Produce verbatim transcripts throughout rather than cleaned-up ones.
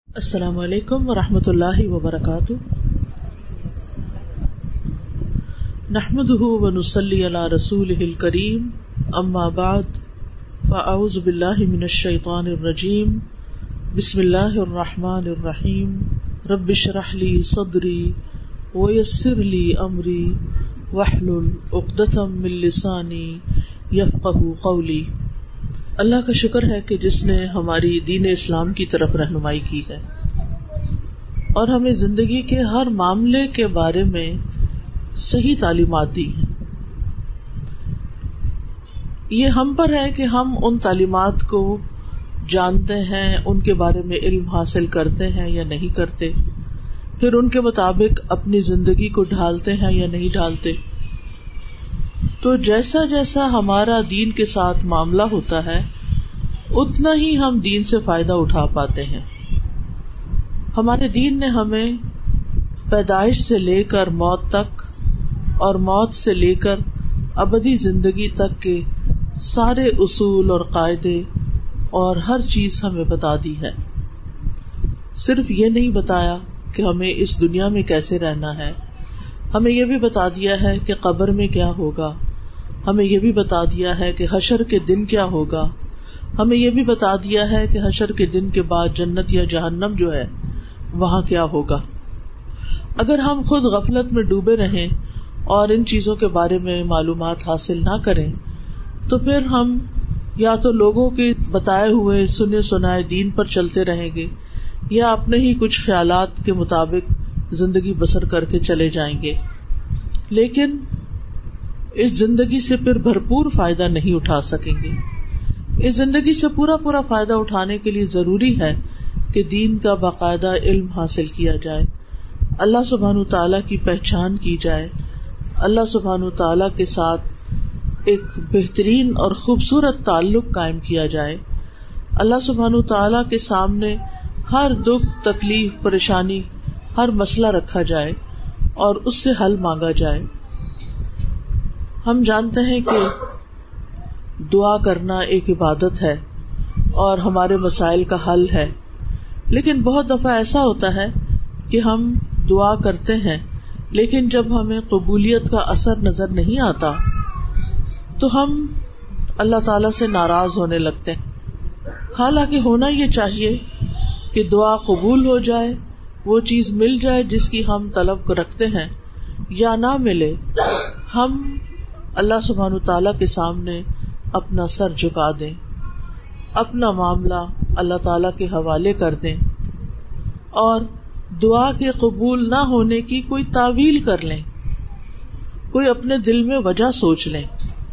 السلام علیکم ورحمۃ اللہ وبرکاتہ. نحمده ونصلی علی رسولہ الکریم. اما بعد فاعوذ باللہ من الشیطان الرجیم. بسم اللہ الرحمن الرحیم. رب اشرح لی صدری ویسر لی امری واحلل عقدۃ من لسانی یفقہوا قولی. اللہ کا شکر ہے کہ جس نے ہماری دین اسلام کی طرف رہنمائی کی ہے اور ہمیں زندگی کے ہر معاملے کے بارے میں صحیح تعلیمات دی ہیں. یہ ہم پر ہے کہ ہم ان تعلیمات کو جانتے ہیں، ان کے بارے میں علم حاصل کرتے ہیں یا نہیں کرتے، پھر ان کے مطابق اپنی زندگی کو ڈھالتے ہیں یا نہیں ڈھالتے. تو جیسا جیسا ہمارا دین کے ساتھ معاملہ ہوتا ہے اتنا ہی ہم دین سے فائدہ اٹھا پاتے ہیں. ہمارے دین نے ہمیں پیدائش سے لے کر موت تک اور موت سے لے کر ابدی زندگی تک کے سارے اصول اور قاعدے اور ہر چیز ہمیں بتا دی ہے. صرف یہ نہیں بتایا کہ ہمیں اس دنیا میں کیسے رہنا ہے، ہمیں یہ بھی بتا دیا ہے کہ قبر میں کیا ہوگا، ہمیں یہ بھی بتا دیا ہے کہ حشر کے دن کیا ہوگا، ہمیں یہ بھی بتا دیا ہے کہ حشر کے دن کے بعد جنت یا جہنم جو ہے وہاں کیا ہوگا. اگر ہم خود غفلت میں ڈوبے رہیں اور ان چیزوں کے بارے میں معلومات حاصل نہ کریں تو پھر ہم یا تو لوگوں کے بتائے ہوئے سنے سنائے دین پر چلتے رہیں گے یا اپنے ہی کچھ خیالات کے مطابق زندگی بسر کر کے چلے جائیں گے، لیکن اس زندگی سے پھر بھرپور فائدہ نہیں اٹھا سکیں گے. اس زندگی سے پورا پورا فائدہ اٹھانے کے لیے ضروری ہے کہ دین کا باقاعدہ علم حاصل کیا جائے، اللہ سبحانہ تعالیٰ کی پہچان کی جائے، اللہ سبحانہ تعالیٰ کے ساتھ ایک بہترین اور خوبصورت تعلق قائم کیا جائے، اللہ سبحانہ تعالیٰ کے سامنے ہر دکھ تکلیف پریشانی ہر مسئلہ رکھا جائے اور اس سے حل مانگا جائے. ہم جانتے ہیں کہ دعا کرنا ایک عبادت ہے اور ہمارے مسائل کا حل ہے، لیکن بہت دفعہ ایسا ہوتا ہے کہ ہم دعا کرتے ہیں لیکن جب ہمیں قبولیت کا اثر نظر نہیں آتا تو ہم اللہ تعالیٰ سے ناراض ہونے لگتے ہیں. حالانکہ ہونا یہ چاہیے کہ دعا قبول ہو جائے، وہ چیز مل جائے جس کی ہم طلب رکھتے ہیں، یا نہ ملے ہم اللہ سبحانہ تعالیٰ کے سامنے اپنا سر جھکا دیں، اپنا معاملہ اللہ تعالیٰ کے حوالے کر دیں اور دعا کے قبول نہ ہونے کی کوئی تعویل کر لیں، کوئی اپنے دل میں وجہ سوچ لیں.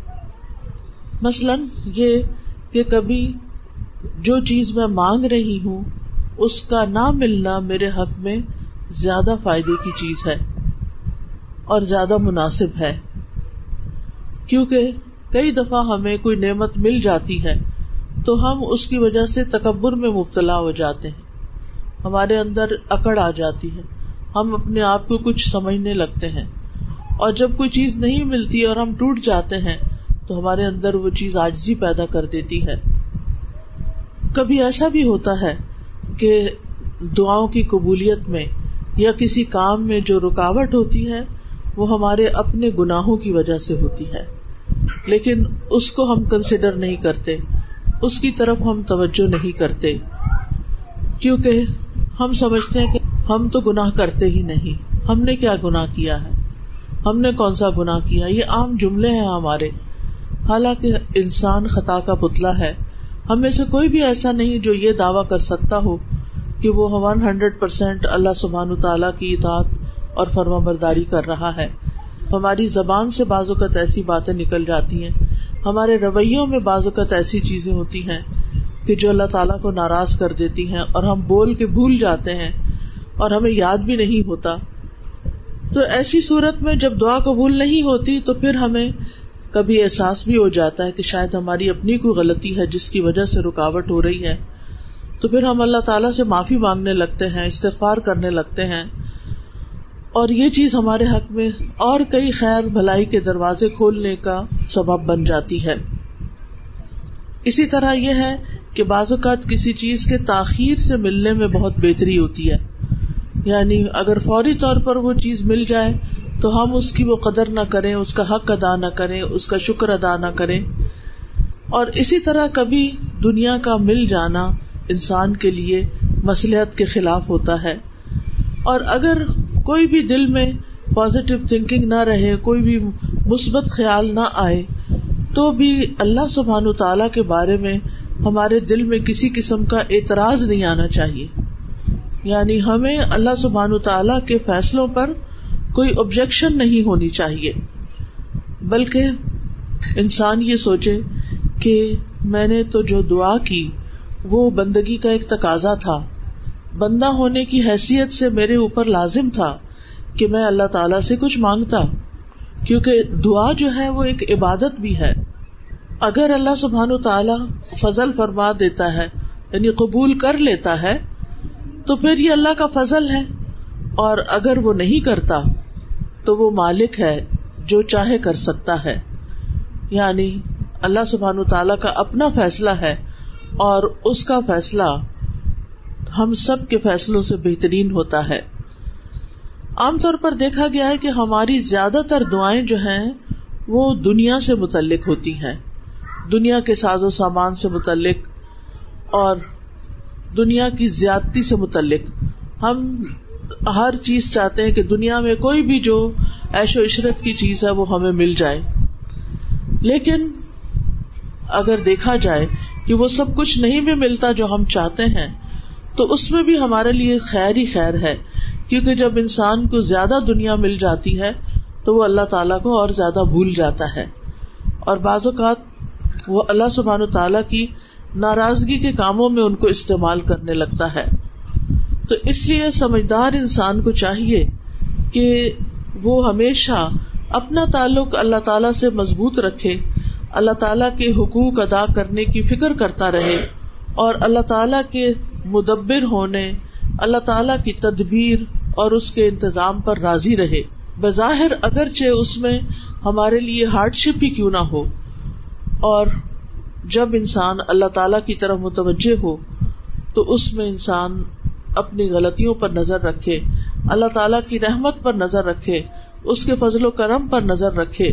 مثلاً یہ کہ کبھی جو چیز میں مانگ رہی ہوں اس کا نہ ملنا میرے حق میں زیادہ فائدے کی چیز ہے اور زیادہ مناسب ہے، کیونکہ کئی دفعہ ہمیں کوئی نعمت مل جاتی ہے تو ہم اس کی وجہ سے تکبر میں مبتلا ہو جاتے ہیں، ہمارے اندر اکڑ آ جاتی ہے، ہم اپنے آپ کو کچھ سمجھنے لگتے ہیں، اور جب کوئی چیز نہیں ملتی اور ہم ٹوٹ جاتے ہیں تو ہمارے اندر وہ چیز عاجزی پیدا کر دیتی ہے. کبھی ایسا بھی ہوتا ہے کہ دعاؤں کی قبولیت میں یا کسی کام میں جو رکاوٹ ہوتی ہے وہ ہمارے اپنے گناہوں کی وجہ سے ہوتی ہے، لیکن اس کو ہم کنسیڈر نہیں کرتے، اس کی طرف ہم توجہ نہیں کرتے، کیونکہ ہم سمجھتے ہیں کہ ہم تو گناہ کرتے ہی نہیں، ہم نے کیا گناہ کیا ہے، ہم نے کون سا گناہ کیا. یہ عام جملے ہیں ہمارے، حالانکہ انسان خطا کا پتلا ہے. ہم میں سے کوئی بھی ایسا نہیں جو یہ دعویٰ کر سکتا ہو کہ وہ ون ہنڈریڈ پرسینٹ اللہ سبحانہ تعالیٰ کی اطاعت اور فرما برداری کر رہا ہے. ہماری زبان سے بعض اوقات ایسی باتیں نکل جاتی ہیں، ہمارے رویوں میں بعض اوقات ایسی چیزیں ہوتی ہیں کہ جو اللہ تعالیٰ کو ناراض کر دیتی ہیں اور ہم بول کے بھول جاتے ہیں اور ہمیں یاد بھی نہیں ہوتا. تو ایسی صورت میں جب دعا قبول نہیں ہوتی تو پھر ہمیں کبھی احساس بھی ہو جاتا ہے کہ شاید ہماری اپنی کوئی غلطی ہے جس کی وجہ سے رکاوٹ ہو رہی ہے. تو پھر ہم اللہ تعالیٰ سے معافی مانگنے لگتے ہیں، استغفار کرنے لگتے ہیں، اور یہ چیز ہمارے حق میں اور کئی خیر بھلائی کے دروازے کھولنے کا سبب بن جاتی ہے. اسی طرح یہ ہے کہ بعض اوقات کسی چیز کے تاخیر سے ملنے میں بہت بہتری ہوتی ہے. یعنی اگر فوری طور پر وہ چیز مل جائے تو ہم اس کی وہ قدر نہ کریں، اس کا حق ادا نہ کریں، اس کا شکر ادا نہ کریں. اور اسی طرح کبھی دنیا کا مل جانا انسان کے لیے مصلحت کے خلاف ہوتا ہے. اور اگر کوئی بھی دل میں پازیٹیو تھنکنگ نہ رہے، کوئی بھی مثبت خیال نہ آئے، تو بھی اللہ سبحانہ تعالیٰ کے بارے میں ہمارے دل میں کسی قسم کا اعتراض نہیں آنا چاہیے. یعنی ہمیں اللہ سبحانہ تعالیٰ کے فیصلوں پر کوئی آبجیکشن نہیں ہونی چاہیے، بلکہ انسان یہ سوچے کہ میں نے تو جو دعا کی وہ بندگی کا ایک تقاضا تھا، بندہ ہونے کی حیثیت سے میرے اوپر لازم تھا کہ میں اللہ تعالیٰ سے کچھ مانگتا، کیونکہ دعا جو ہے وہ ایک عبادت بھی ہے. اگر اللہ سبحانہ تعالیٰ فضل فرما دیتا ہے، یعنی قبول کر لیتا ہے، تو پھر یہ اللہ کا فضل ہے. اور اگر وہ نہیں کرتا تو وہ مالک ہے، جو چاہے کر سکتا ہے. یعنی اللہ سبحانہ تعالیٰ کا اپنا فیصلہ ہے، اور اس کا فیصلہ ہم سب کے فیصلوں سے بہترین ہوتا ہے. عام طور پر دیکھا گیا ہے کہ ہماری زیادہ تر دعائیں جو ہیں وہ دنیا سے متعلق ہوتی ہیں، دنیا کے ساز و سامان سے متعلق اور دنیا کی زیادتی سے متعلق. ہم ہر چیز چاہتے ہیں کہ دنیا میں کوئی بھی جو عیش و عشرت کی چیز ہے وہ ہمیں مل جائے، لیکن اگر دیکھا جائے کہ وہ سب کچھ نہیں بھی ملتا جو ہم چاہتے ہیں، تو اس میں بھی ہمارے لیے خیر ہی خیر ہے. کیونکہ جب انسان کو زیادہ دنیا مل جاتی ہے تو وہ اللہ تعالیٰ کو اور زیادہ بھول جاتا ہے، اور بعض اوقات وہ اللہ سبحانہ تعالیٰ کی ناراضگی کے کاموں میں ان کو استعمال کرنے لگتا ہے. تو اس لیے سمجھدار انسان کو چاہیے کہ وہ ہمیشہ اپنا تعلق اللہ تعالیٰ سے مضبوط رکھے، اللہ تعالیٰ کے حقوق ادا کرنے کی فکر کرتا رہے، اور اللہ تعالیٰ کے مدبر ہونے، اللہ تعالیٰ کی تدبیر اور اس کے انتظام پر راضی رہے. بظاہر اگرچہ اس میں ہمارے لیے ہارڈ شپ ہی کیوں نہ ہو، اور جب انسان اللہ تعالیٰ کی طرف متوجہ ہو تو اس میں انسان اپنی غلطیوں پر نظر رکھے، اللہ تعالیٰ کی رحمت پر نظر رکھے، اس کے فضل و کرم پر نظر رکھے.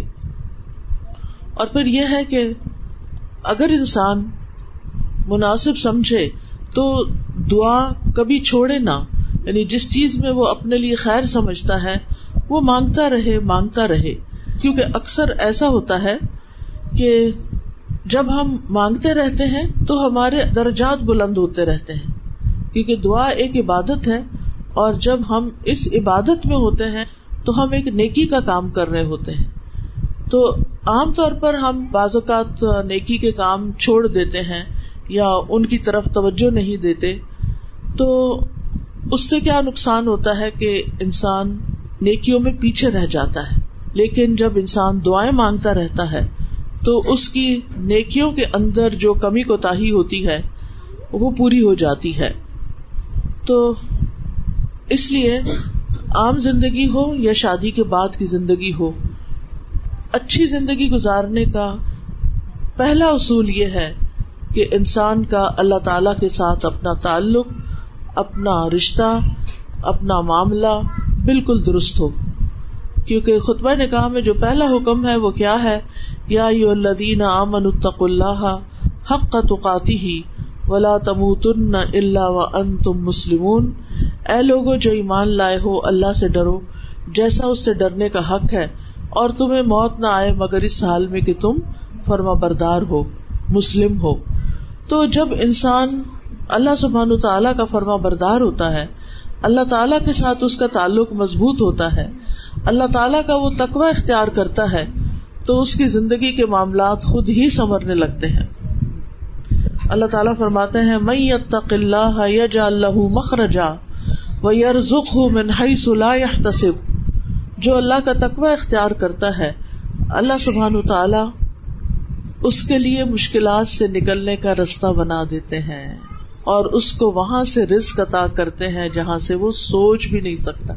اور پھر یہ ہے کہ اگر انسان مناسب سمجھے تو دعا کبھی چھوڑے نہ، یعنی جس چیز میں وہ اپنے لیے خیر سمجھتا ہے وہ مانگتا رہے مانگتا رہے. کیونکہ اکثر ایسا ہوتا ہے کہ جب ہم مانگتے رہتے ہیں تو ہمارے درجات بلند ہوتے رہتے ہیں، کیونکہ دعا ایک عبادت ہے، اور جب ہم اس عبادت میں ہوتے ہیں تو ہم ایک نیکی کا کام کر رہے ہوتے ہیں. تو عام طور پر ہم بعض اوقات نیکی کے کام چھوڑ دیتے ہیں یا ان کی طرف توجہ نہیں دیتے، تو اس سے کیا نقصان ہوتا ہے کہ انسان نیکیوں میں پیچھے رہ جاتا ہے. لیکن جب انسان دعائیں مانگتا رہتا ہے تو اس کی نیکیوں کے اندر جو کمی کوتاہی ہوتی ہے وہ پوری ہو جاتی ہے. تو اس لیے عام زندگی ہو یا شادی کے بعد کی زندگی ہو، اچھی زندگی گزارنے کا پہلا اصول یہ ہے کہ انسان کا اللہ تعالی کے ساتھ اپنا تعلق، اپنا رشتہ، اپنا معاملہ بالکل درست ہو. کیونکہ خطبہ نکاح میں جو پہلا حکم ہے وہ کیا ہے؟ یا ایھا الذین آمنوا اتقوا اللہ حق تقاتہ ولا تموتن الا وانتم مسلمون. اے لوگو جو ایمان لائے ہو، اللہ سے ڈرو جیسا اس سے ڈرنے کا حق ہے، اور تمہیں موت نہ آئے مگر اس حال میں کہ تم فرما بردار ہو، مسلم ہو. تو جب انسان اللہ سبحانہ تعالیٰ کا فرما بردار ہوتا ہے، اللہ تعالیٰ کے ساتھ اس کا تعلق مضبوط ہوتا ہے، اللہ تعالیٰ کا وہ تقوی اختیار کرتا ہے، تو اس کی زندگی کے معاملات خود ہی سنورنے لگتے ہیں. اللہ تعالیٰ فرماتے ہیں من یتق اللہ یجعل لہ مخرجا ویرزقہ من حیث لا یحتسب. جو اللہ کا تقوی اختیار کرتا ہے، اللہ سبحانہ تعالیٰ اس کے لیے مشکلات سے نکلنے کا رستہ بنا دیتے ہیں، اور اس کو وہاں سے رزق عطا کرتے ہیں جہاں سے وہ سوچ بھی نہیں سکتا.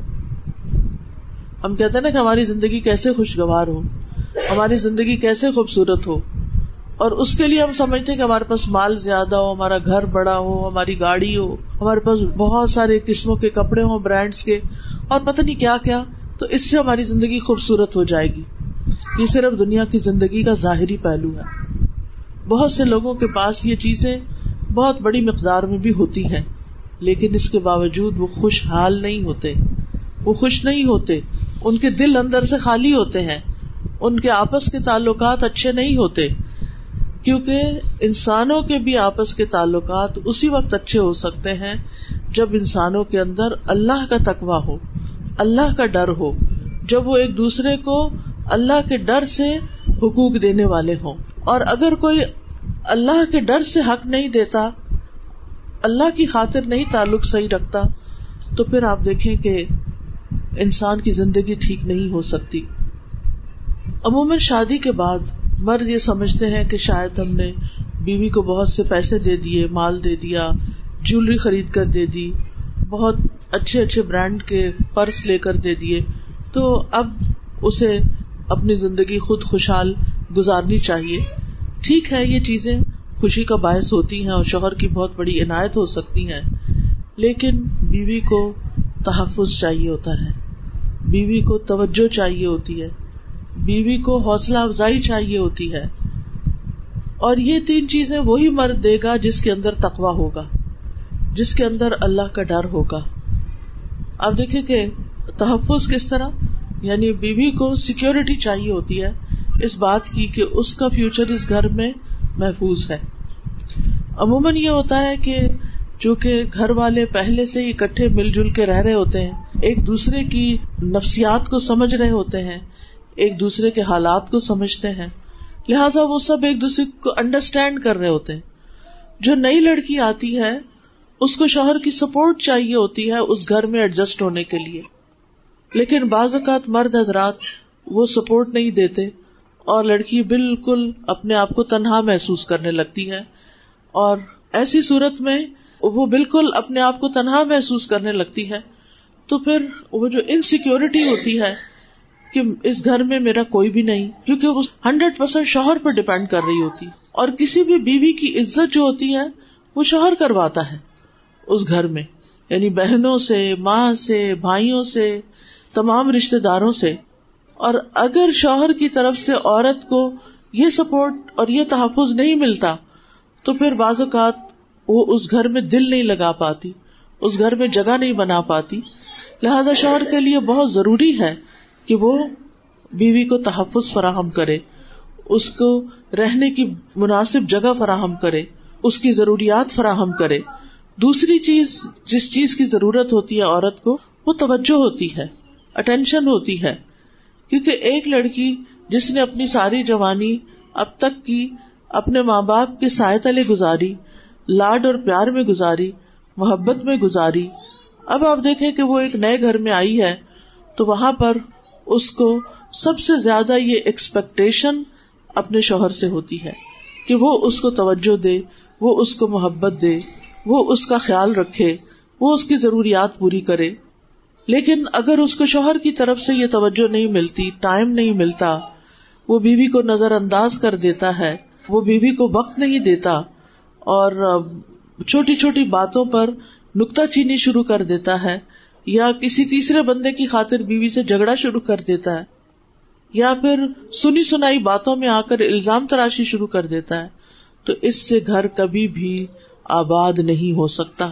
ہم کہتے ہیں نا کہ ہماری زندگی کیسے خوشگوار ہو، ہماری زندگی کیسے خوبصورت ہو، اور اس کے لیے ہم سمجھتے ہیں کہ ہمارے پاس مال زیادہ ہو، ہمارا گھر بڑا ہو، ہماری گاڑی ہو، ہمارے پاس بہت سارے قسموں کے کپڑے ہوں برانڈز کے، اور پتہ نہیں کیا کیا، تو اس سے ہماری زندگی خوبصورت ہو جائے گی. یہ صرف دنیا کی زندگی کا ظاہری پہلو ہے. بہت سے لوگوں کے پاس یہ چیزیں بہت بڑی مقدار میں بھی ہوتی ہیں، لیکن اس کے باوجود وہ خوشحال نہیں ہوتے، وہ خوش نہیں ہوتے، ان کے دل اندر سے خالی ہوتے ہیں، ان کے آپس کے تعلقات اچھے نہیں ہوتے. کیونکہ انسانوں کے بھی آپس کے تعلقات اسی وقت اچھے ہو سکتے ہیں جب انسانوں کے اندر اللہ کا تقویٰ ہو، اللہ کا ڈر ہو، جب وہ ایک دوسرے کو اللہ کے ڈر سے حقوق دینے والے ہوں. اور اگر کوئی اللہ کے ڈر سے حق نہیں دیتا، اللہ کی خاطر نہیں تعلق صحیح رکھتا، تو پھر آپ دیکھیں کہ انسان کی زندگی ٹھیک نہیں ہو سکتی. عموماً شادی کے بعد مرد یہ سمجھتے ہیں کہ شاید ہم نے بیوی کو بہت سے پیسے دے دیے، مال دے دیا، جیولری خرید کر دے دی، بہت اچھے اچھے برانڈ کے پرس لے کر دے دیے، تو اب اسے اپنی زندگی خود خوشحال گزارنی چاہیے. ٹھیک ہے، یہ چیزیں خوشی کا باعث ہوتی ہیں اور شوہر کی بہت بڑی عنایت ہو سکتی ہیں، لیکن بیوی کو تحفظ چاہیے ہوتا ہے، بیوی کو توجہ چاہیے ہوتی ہے، بیوی کو حوصلہ افزائی چاہیے ہوتی ہے. اور یہ تین چیزیں وہی مرد دے گا جس کے اندر تقویٰ ہوگا، جس کے اندر اللہ کا ڈر ہوگا. آپ دیکھیں کہ تحفظ کس طرح، یعنی بیوی کو سیکیورٹی چاہیے ہوتی ہے اس بات کی کہ اس کا فیوچر اس گھر میں محفوظ ہے. عموماً یہ ہوتا ہے کہ چونکہ گھر والے پہلے سے ہی اکٹھے مل جل کے رہ رہے ہوتے ہیں، ایک دوسرے کی نفسیات کو سمجھ رہے ہوتے ہیں، ایک دوسرے کے حالات کو سمجھتے ہیں، لہٰذا وہ سب ایک دوسرے کو انڈرسٹینڈ کر رہے ہوتے ہیں. جو نئی لڑکی آتی ہے اس کو شوہر کی سپورٹ چاہیے ہوتی ہے اس گھر میں ایڈجسٹ ہونے کے لیے، لیکن بعض اوقات مرد حضرات وہ سپورٹ نہیں دیتے اور لڑکی بالکل اپنے آپ کو تنہا محسوس کرنے لگتی ہے. اور ایسی صورت میں وہ بالکل اپنے آپ کو تنہا محسوس کرنے لگتی ہے، تو پھر وہ جو انسیکیورٹی ہوتی ہے کہ اس گھر میں میرا کوئی بھی نہیں، کیونکہ وہ ہنڈریڈ پرسینٹ شوہر پر ڈیپینڈ کر رہی ہوتی، اور کسی بھی بیوی کی عزت جو ہوتی ہے وہ شوہر کرواتا ہے اس گھر میں، یعنی بہنوں سے، ماں سے، بھائیوں سے، تمام رشتہ داروں سے. اور اگر شوہر کی طرف سے عورت کو یہ سپورٹ اور یہ تحفظ نہیں ملتا تو پھر بعض اوقات وہ اس گھر میں دل نہیں لگا پاتی، اس گھر میں جگہ نہیں بنا پاتی. لہذا شوہر کے لیے بہت ضروری ہے کہ وہ بیوی کو تحفظ فراہم کرے، اس کو رہنے کی مناسب جگہ فراہم کرے، اس کی ضروریات فراہم کرے. دوسری چیز جس چیز کی ضرورت ہوتی ہے عورت کو، وہ توجہ ہوتی ہے، اٹینشن ہوتی ہے. کیونکہ ایک لڑکی جس نے اپنی ساری جوانی اب تک کی اپنے ماں باپ کے سائے تلے گزاری، لاڈ اور پیار میں گزاری، محبت میں گزاری، اب آپ دیکھیں کہ وہ ایک نئے گھر میں آئی ہے تو وہاں پر اس کو سب سے زیادہ یہ ایکسپیکٹیشن اپنے شوہر سے ہوتی ہے کہ وہ اس کو توجہ دے، وہ اس کو محبت دے، وہ اس کا خیال رکھے، وہ اس کی ضروریات پوری کرے. لیکن اگر اس کو شوہر کی طرف سے یہ توجہ نہیں ملتی، ٹائم نہیں ملتا، وہ بیوی کو نظر انداز کر دیتا ہے، وہ بیوی کو وقت نہیں دیتا اور چھوٹی چھوٹی باتوں پر نکتہ چینی شروع کر دیتا ہے، یا کسی تیسرے بندے کی خاطر بیوی سے جھگڑا شروع کر دیتا ہے، یا پھر سنی سنائی باتوں میں آ کر الزام تراشی شروع کر دیتا ہے، تو اس سے گھر کبھی بھی آباد نہیں ہو سکتا.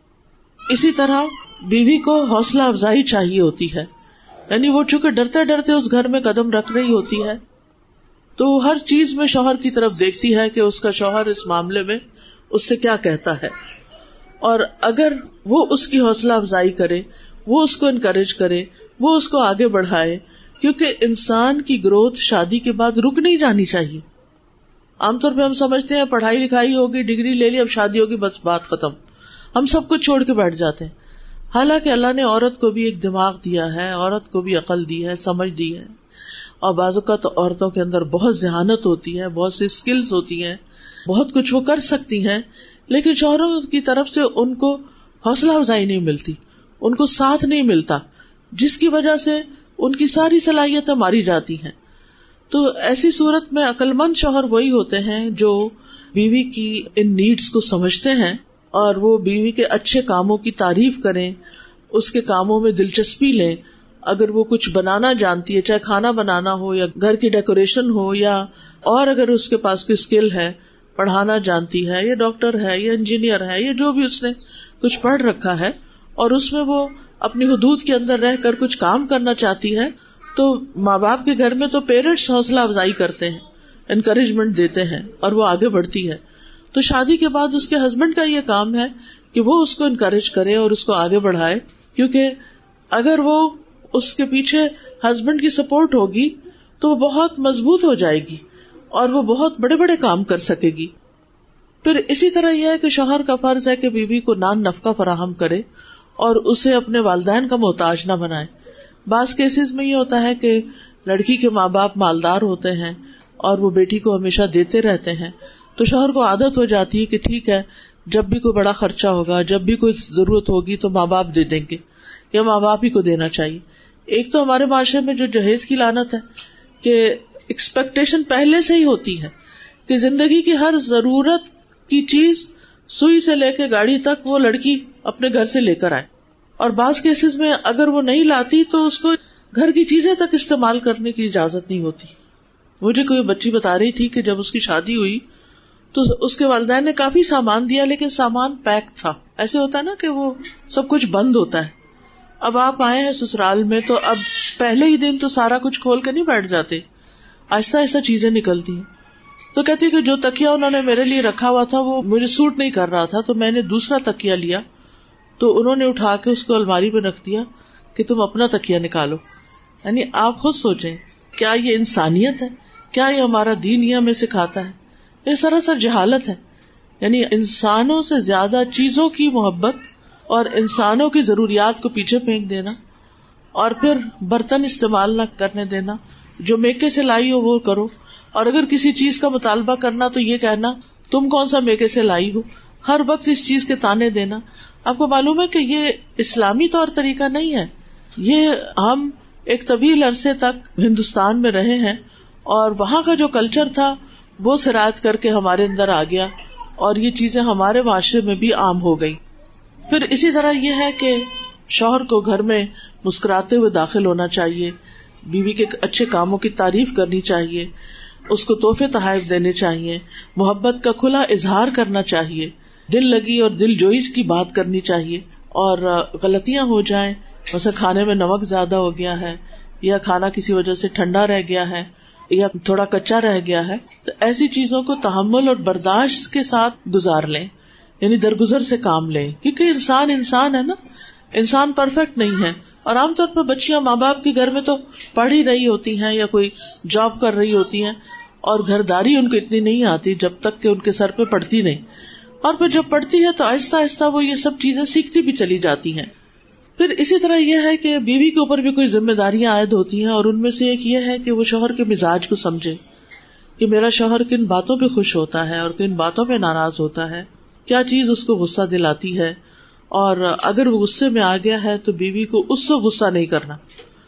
اسی طرح بیوی کو حوصلہ افزائی چاہیے ہوتی ہے، یعنی وہ چونکہ ڈرتے ڈرتے اس گھر میں قدم رکھ رہی ہوتی ہے تو ہر چیز میں شوہر کی طرف دیکھتی ہے کہ اس کا شوہر اس معاملے میں اس سے کیا کہتا ہے. اور اگر وہ اس کی حوصلہ افزائی کرے، وہ اس کو انکریج کرے، وہ اس کو آگے بڑھائے، کیونکہ انسان کی گروتھ شادی کے بعد رک نہیں جانی چاہیے. عام طور پہ ہم سمجھتے ہیں پڑھائی لکھائی ہوگی، ڈگری لے لی، اب شادی ہوگی، بس بات ختم، ہم سب کچھ چھوڑ کے بیٹھ جاتے ہیں. حالانکہ اللہ نے عورت کو بھی ایک دماغ دیا ہے، عورت کو بھی عقل دی ہے، سمجھ دی ہے، اور بعض اوقات عورتوں کے اندر بہت ذہانت ہوتی ہے، بہت سی سکلز ہوتی ہیں، بہت کچھ وہ کر سکتی ہیں، لیکن شوہروں کی طرف سے ان کو حوصلہ افزائی نہیں ملتی، ان کو ساتھ نہیں ملتا، جس کی وجہ سے ان کی ساری صلاحیتیں ماری جاتی ہیں. تو ایسی صورت میں عقل مند شوہر وہی ہوتے ہیں جو بیوی کی ان نیڈز کو سمجھتے ہیں اور وہ بیوی کے اچھے کاموں کی تعریف کریں، اس کے کاموں میں دلچسپی لیں. اگر وہ کچھ بنانا جانتی ہے، چاہے کھانا بنانا ہو یا گھر کی ڈیکوریشن ہو، یا اور اگر اس کے پاس کوئی اسکل ہے، پڑھانا جانتی ہے یا ڈاکٹر ہے یا انجینئر ہے یا جو بھی اس نے کچھ پڑھ رکھا ہے اور اس میں وہ اپنی حدود کے اندر رہ کر کچھ کام کرنا چاہتی ہے، تو ماں باپ کے گھر میں تو پیرنٹس حوصلہ افزائی کرتے ہیں، انکریجمنٹ دیتے ہیں اور وہ آگے بڑھتی ہے. تو شادی کے بعد اس کے ہسبینڈ کا یہ کام ہے کہ وہ اس کو انکریج کرے اور اس کو آگے بڑھائے، کیونکہ اگر وہ اس کے پیچھے ہسبینڈ کی سپورٹ ہوگی تو وہ بہت مضبوط ہو جائے گی اور وہ بہت بڑے بڑے کام کر سکے گی. پھر اسی طرح یہ ہے کہ شوہر کا فرض ہے کہ بیوی کو نان نفقہ فراہم کرے اور اسے اپنے والدین کا محتاج نہ بنائے. بعض کیسز میں یہ ہوتا ہے کہ لڑکی کے ماں باپ مالدار ہوتے ہیں اور وہ بیٹی کو ہمیشہ دیتے رہتے ہیں، تو شوہر کو عادت ہو جاتی ہے کہ ٹھیک ہے، جب بھی کوئی بڑا خرچہ ہوگا، جب بھی کوئی ضرورت ہوگی تو ماں باپ دے دیں گے یا ماں باپ ہی کو دینا چاہیے. ایک تو ہمارے معاشرے میں جو جہیز کی لعنت ہے کہ ایکسپیکٹیشن پہلے سے ہی ہوتی ہے کہ زندگی کی ہر ضرورت کی چیز، سوئی سے لے کے گاڑی تک، وہ لڑکی اپنے گھر سے لے کر آئے. اور بعض کیسز میں اگر وہ نہیں لاتی تو اس کو گھر کی چیزیں تک استعمال کرنے کی اجازت نہیں ہوتی. مجھے کوئی بچی بتا رہی تھی کہ جب اس کی شادی ہوئی تو اس کے والدین نے کافی سامان دیا، لیکن سامان پیک تھا. ایسے ہوتا ہے نا کہ وہ سب کچھ بند ہوتا ہے. اب آپ آئے ہیں سسرال میں تو اب پہلے ہی دن تو سارا کچھ کھول کے نہیں بیٹھ جاتے، آہستہ آہستہ چیزیں نکلتی ہیں. تو کہتی کہ جو تکیا انہوں نے میرے لیے رکھا ہوا تھا وہ مجھے سوٹ نہیں کر رہا تھا، تو میں نے دوسرا تکیا لیا، تو انہوں نے اٹھا کے اس کو الماری پہ رکھ دیا کہ تم اپنا تکیا نکالو. یعنی آپ خود سوچیں، کیا یہ انسانیت ہے؟ کیا یہ ہمارا دین یہ ہمیں سکھاتا ہے؟ یہ سراسر جہالت ہے. یعنی انسانوں سے زیادہ چیزوں کی محبت اور انسانوں کی ضروریات کو پیچھے پھینک دینا، اور پھر برتن استعمال نہ کرنے دینا، جو میکے سے لائی ہو وہ کرو، اور اگر کسی چیز کا مطالبہ کرنا تو یہ کہنا تم کون سا میکے سے لائی ہو، ہر وقت اس چیز کے تانے دینا. آپ کو معلوم ہے کہ یہ اسلامی طور طریقہ نہیں ہے. یہ ہم ایک طویل عرصے تک ہندوستان میں رہے ہیں اور وہاں کا جو کلچر تھا وہ سرایت کر کے ہمارے اندر آ گیا اور یہ چیزیں ہمارے معاشرے میں بھی عام ہو گئی. پھر اسی طرح یہ ہے کہ شوہر کو گھر میں مسکراتے ہوئے داخل ہونا چاہیے، بیوی کے اچھے کاموں کی تعریف کرنی چاہیے، اس کو تحفے تحائف دینے چاہیے، محبت کا کھلا اظہار کرنا چاہیے، دل لگی اور دل جوئی کی بات کرنی چاہیے. اور غلطیاں ہو جائیں، مثلا کھانے میں نمک زیادہ ہو گیا ہے یا کھانا کسی وجہ سے ٹھنڈا رہ گیا ہے یا تھوڑا کچا رہ گیا ہے، تو ایسی چیزوں کو تحمل اور برداشت کے ساتھ گزار لیں، یعنی درگزر سے کام لیں، کیونکہ انسان انسان ہے نا، انسان پرفیکٹ نہیں ہے. اور عام طور پر بچیاں ماں باپ کے گھر میں تو پڑھ ہی رہی ہوتی ہیں یا کوئی جاب کر رہی ہوتی ہیں، اور گھرداری ان کو اتنی نہیں آتی جب تک کہ ان کے سر پہ پڑتی نہیں. اور پھر جب پڑتی ہے تو آہستہ آہستہ وہ یہ سب چیزیں سیکھتی بھی چلی جاتی ہیں. پھر اسی طرح یہ ہے کہ بیوی کے اوپر بھی کوئی ذمہ داریاں عائد ہوتی ہیں، اور ان میں سے ایک یہ ہے کہ وہ شوہر کے مزاج کو سمجھے کہ میرا شوہر کن باتوں پہ خوش ہوتا ہے اور کن باتوں پہ ناراض ہوتا ہے، کیا چیز اس کو غصہ دلاتی ہے، اور اگر وہ غصے میں آ گیا ہے تو بیوی کو اس سے غصہ نہیں کرنا.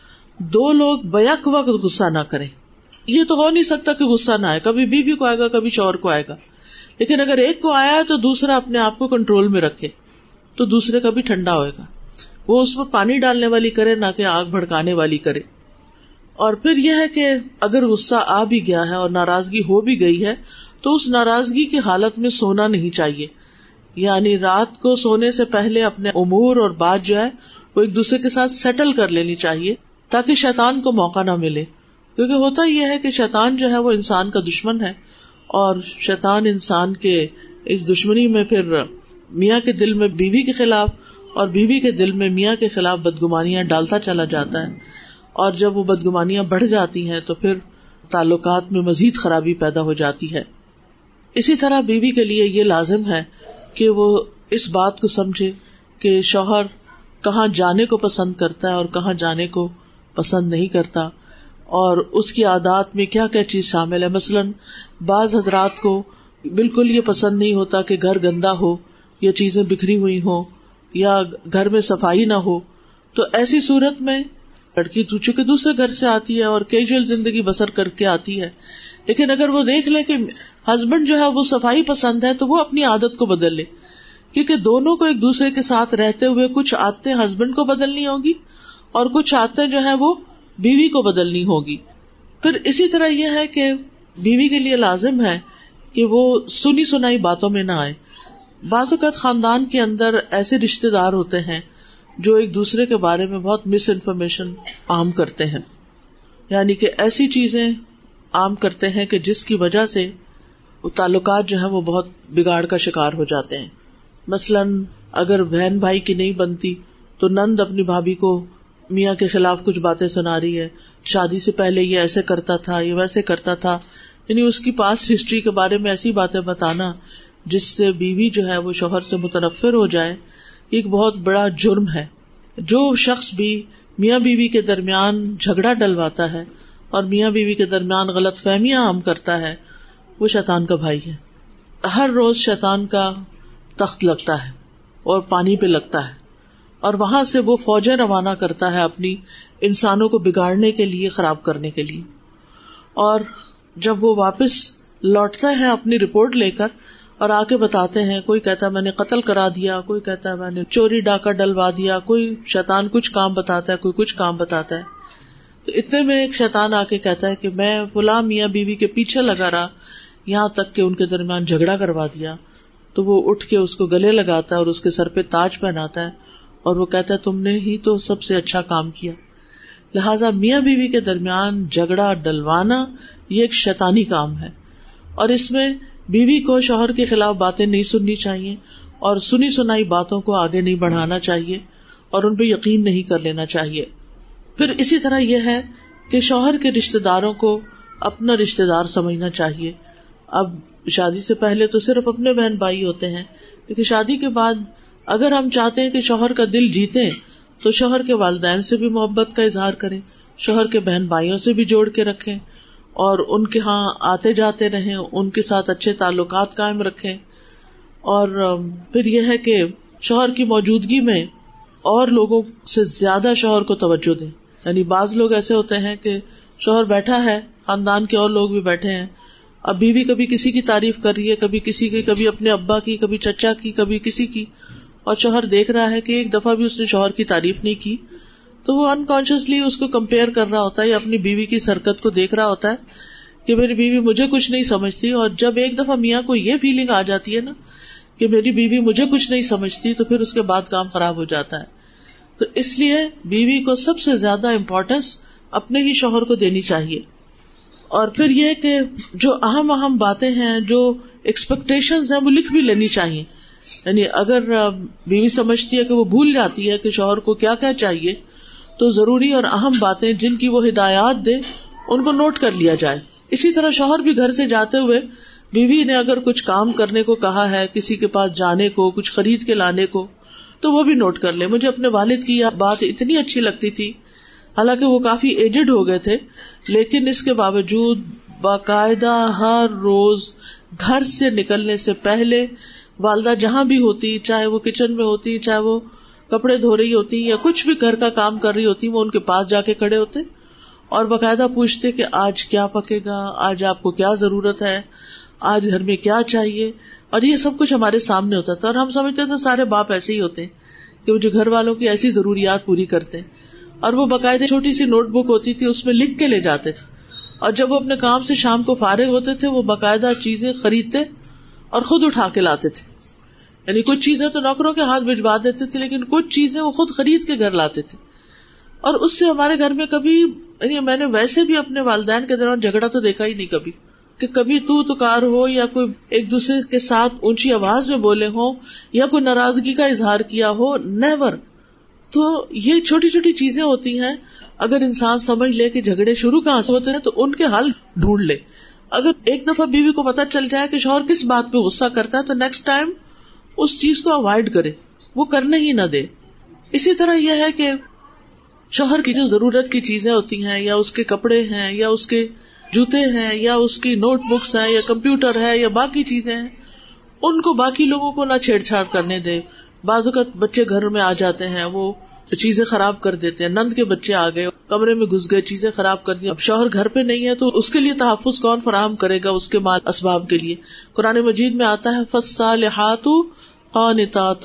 دو لوگ بیک وقت غصہ نہ کریں. یہ تو ہو نہیں سکتا کہ غصہ نہ آئے، کبھی بیوی کو آئے گا کبھی شوہر کو آئے گا، لیکن اگر ایک کو آیا ہے تو دوسرا اپنے آپ کو کنٹرول میں رکھے تو دوسرے کا بھی ٹھنڈا ہوئے گا. وہ اس پر پانی ڈالنے والی کرے، نہ کہ آگ بھڑکانے والی کرے. اور پھر یہ ہے کہ اگر غصہ آ بھی گیا ہے اور ناراضگی ہو بھی گئی ہے تو اس ناراضگی کی حالت میں سونا نہیں چاہیے. یعنی رات کو سونے سے پہلے اپنے امور اور بات جو ہے وہ ایک دوسرے کے ساتھ سیٹل کر لینی چاہیے تاکہ شیطان کو موقع نہ ملے. کیونکہ ہوتا یہ ہے کہ شیطان جو ہے وہ انسان کا دشمن ہے، اور شیطان انسان کے اس دشمنی میں پھر میاں کے دل میں بیوی کے خلاف اور بیوی کے دل میں میاں کے خلاف بدگمانیاں ڈالتا چلا جاتا ہے. اور جب وہ بدگمانیاں بڑھ جاتی ہیں تو پھر تعلقات میں مزید خرابی پیدا ہو جاتی ہے. اسی طرح بیوی کے لیے یہ لازم ہے کہ وہ اس بات کو سمجھے کہ شوہر کہاں جانے کو پسند کرتا ہے اور کہاں جانے کو پسند نہیں کرتا، اور اس کی عادات میں کیا کیا چیز شامل ہے. مثلاً بعض حضرات کو بالکل یہ پسند نہیں ہوتا کہ گھر گندا ہو یا چیزیں بکھری ہوئی ہوں یا گھر میں صفائی نہ ہو، تو ایسی صورت میں لڑکی تو چونکہ دوسرے گھر سے آتی ہے اور کیجول زندگی بسر کر کے آتی ہے، لیکن اگر وہ دیکھ لے کہ ہسبینڈ جو ہے وہ صفائی پسند ہے تو وہ اپنی عادت کو بدل لے، کیونکہ دونوں کو ایک دوسرے کے ساتھ رہتے ہوئے کچھ عادتیں ہسبینڈ کو بدلنی ہوگی اور کچھ عادتیں جو ہے وہ بیوی کو بدلنی ہوگی. پھر اسی طرح یہ ہے کہ بیوی کے لیے لازم ہے کہ وہ سنی سنائی باتوں میں نہ آئے. بعض اوقات خاندان کے اندر ایسے رشتے دار ہوتے ہیں جو ایک دوسرے کے بارے میں بہت مس انفارمیشن عام کرتے ہیں، یعنی کہ ایسی چیزیں عام کرتے ہیں کہ جس کی وجہ سے تعلقات جو ہیں وہ بہت بگاڑ کا شکار ہو جاتے ہیں. مثلاً اگر بہن بھائی کی نہیں بنتی تو نند اپنی بھابھی کو میاں کے خلاف کچھ باتیں سنا رہی ہے، شادی سے پہلے یہ ایسے کرتا تھا، یہ ویسے کرتا تھا، یعنی اس کی پاسٹ ہسٹری کے بارے میں ایسی باتیں بتانا جس سے بیوی جو ہے وہ شوہر سے متنفر ہو جائے، ایک بہت بڑا جرم ہے. جو شخص بھی میاں بیوی کے درمیان جھگڑا ڈلواتا ہے اور میاں بیوی کے درمیان غلط فہمیاں عام کرتا ہے وہ شیطان کا بھائی ہے. ہر روز شیطان کا تخت لگتا ہے اور پانی پہ لگتا ہے اور وہاں سے وہ فوجیں روانہ کرتا ہے اپنی انسانوں کو بگاڑنے کے لیے، خراب کرنے کے لیے. اور جب وہ واپس لوٹتا ہے اپنی رپورٹ لے کر اور آ کے بتاتے ہیں، کوئی کہتا ہے میں نے قتل کرا دیا، کوئی کہتا ہے میں نے چوری ڈاکہ ڈلوا دیا، کوئی شیطان کچھ کام بتاتا ہے، کوئی کچھ کام بتاتا ہے. تو اتنے میں ایک شیطان آ کے کہتا ہے کہ میں فلاں میاں بیوی کے پیچھے لگا رہا یہاں تک کہ ان کے درمیان جھگڑا کروا دیا. تو وہ اٹھ کے اس کو گلے لگاتا ہے اور اس کے سر پہ تاج پہناتا ہے اور وہ کہتا ہے تم نے ہی تو سب سے اچھا کام کیا. لہٰذا میاں بیوی کے درمیان جھگڑا ڈلوانا یہ ایک شیطانی کام ہے، اور اس میں بیوی کو شوہر کے خلاف باتیں نہیں سننی چاہیے اور سنی سنائی باتوں کو آگے نہیں بڑھانا چاہیے اور ان پہ یقین نہیں کر لینا چاہیے. پھر اسی طرح یہ ہے کہ شوہر کے رشتے داروں کو اپنا رشتے دار سمجھنا چاہیے. اب شادی سے پہلے تو صرف اپنے بہن بھائی ہوتے ہیں، لیکن شادی کے بعد اگر ہم چاہتے ہیں کہ شوہر کا دل جیتیں تو شوہر کے والدین سے بھی محبت کا اظہار کریں، شوہر کے بہن بھائیوں سے بھی جوڑ کے رکھیں اور ان کے ہاں آتے جاتے رہیں، ان کے ساتھ اچھے تعلقات قائم رکھیں. اور پھر یہ ہے کہ شوہر کی موجودگی میں اور لوگوں سے زیادہ شوہر کو توجہ دیں. یعنی بعض لوگ ایسے ہوتے ہیں کہ شوہر بیٹھا ہے، خاندان کے اور لوگ بھی بیٹھے ہیں، اب بیوی کبھی کسی کی تعریف کر رہی ہے، کبھی کسی کی، کبھی اپنے ابا کی، کبھی چچا کی، کبھی کسی کی، اور شوہر دیکھ رہا ہے کہ ایک دفعہ بھی اس نے شوہر کی تعریف نہیں کی، تو وہ انکانشیسلی اس کو کمپیئر کر رہا ہوتا ہے یا اپنی بیوی کی حرکت کو دیکھ رہا ہوتا ہے کہ میری بیوی مجھے کچھ نہیں سمجھتی. اور جب ایک دفعہ میاں کو یہ فیلنگ آ جاتی ہے نا کہ میری بیوی مجھے کچھ نہیں سمجھتی، تو پھر اس کے بعد کام خراب ہو جاتا ہے. تو اس لیے بیوی کو سب سے زیادہ امپورٹینس اپنے ہی شوہر کو دینی چاہیے. اور پھر یہ کہ جو اہم اہم باتیں ہیں، جو ایکسپیکٹیشنز ہیں، وہ لکھ بھی لینی چاہیے. یعنی اگر بیوی سمجھتی ہے کہ وہ بھول جاتی ہے کہ شوہر کو کیا کیا چاہیے، تو ضروری اور اہم باتیں جن کی وہ ہدایات دے ان کو نوٹ کر لیا جائے. اسی طرح شوہر بھی گھر سے جاتے ہوئے بیوی نے اگر کچھ کام کرنے کو کہا ہے، کسی کے پاس جانے کو، کچھ خرید کے لانے کو، تو وہ بھی نوٹ کر لے. مجھے اپنے والد کی یہ بات اتنی اچھی لگتی تھی، حالانکہ وہ کافی ایجڈ ہو گئے تھے، لیکن اس کے باوجود باقاعدہ ہر روز گھر سے نکلنے سے پہلے والدہ جہاں بھی ہوتی، چاہے وہ کچن میں ہوتی، چاہے وہ کپڑے دھو رہی ہوتی یا کچھ بھی گھر کا کام کر رہی ہوتی، وہ ان کے پاس جا کے کھڑے ہوتے اور باقاعدہ پوچھتے کہ آج کیا پکے گا، آج آپ کو کیا ضرورت ہے، آج گھر میں کیا چاہیے. اور یہ سب کچھ ہمارے سامنے ہوتا تھا، اور ہم سمجھتے تھے سارے باپ ایسے ہی ہوتے ہیں کہ وہ جو گھر والوں کی ایسی ضروریات پوری کرتے ہیں. اور وہ باقاعدہ چھوٹی سی نوٹ بک ہوتی تھی، اس میں لکھ کے لے جاتے تھے، اور جب وہ اپنے کام سے شام کو فارغ ہوتے تھے وہ باقاعدہ چیزیں خریدتے اور خود اٹھا کے لاتے تھے. یعنی کچھ چیزیں تو نوکروں کے ہاتھ بھجوا دیتے تھے، لیکن کچھ چیزیں وہ خود خرید کے گھر لاتے تھے. اور اس سے ہمارے گھر میں کبھی، یعنی میں نے ویسے بھی اپنے والدین کے دوران جھگڑا تو دیکھا ہی نہیں کبھی، کہ کبھی تو تکار ہو یا کوئی ایک دوسرے کے ساتھ اونچی آواز میں بولے ہوں یا کوئی ناراضگی کا اظہار کیا ہو، نیور. تو یہ چھوٹی چھوٹی چیزیں ہوتی ہیں، اگر انسان سمجھ لے کہ جھگڑے شروع کہاں سے ہوتے ہیں تو ان کے حل ڈھونڈ لے. اگر ایک دفعہ بیوی کو پتہ چل جائے کہ شوہر کس بات پہ غصہ کرتا ہے تو نیکسٹ ٹائم اس چیز کو اوائڈ کرے، وہ کرنے ہی نہ دے. اسی طرح یہ ہے کہ شوہر کی جو ضرورت کی چیزیں ہوتی ہیں، یا اس کے کپڑے ہیں، یا اس کے جوتے ہیں، یا اس کی نوٹ بکس ہیں، یا کمپیوٹر ہے، یا باقی چیزیں ہیں، ان کو باقی لوگوں کو نہ چھیڑ چھاڑ کرنے دے. بعض اوقات بچے گھر میں آ جاتے ہیں، وہ تو چیزیں خراب کر دیتے ہیں. نند کے بچے آ گئے, کمرے میں گھس گئے, چیزیں خراب کر دی. اب شوہر گھر پہ نہیں ہے تو اس کے لیے تحفظ کون فراہم کرے گا اس کے مال اسباب کے لیے؟ قرآن مجید میں آتا ہے فالصالحات قانتات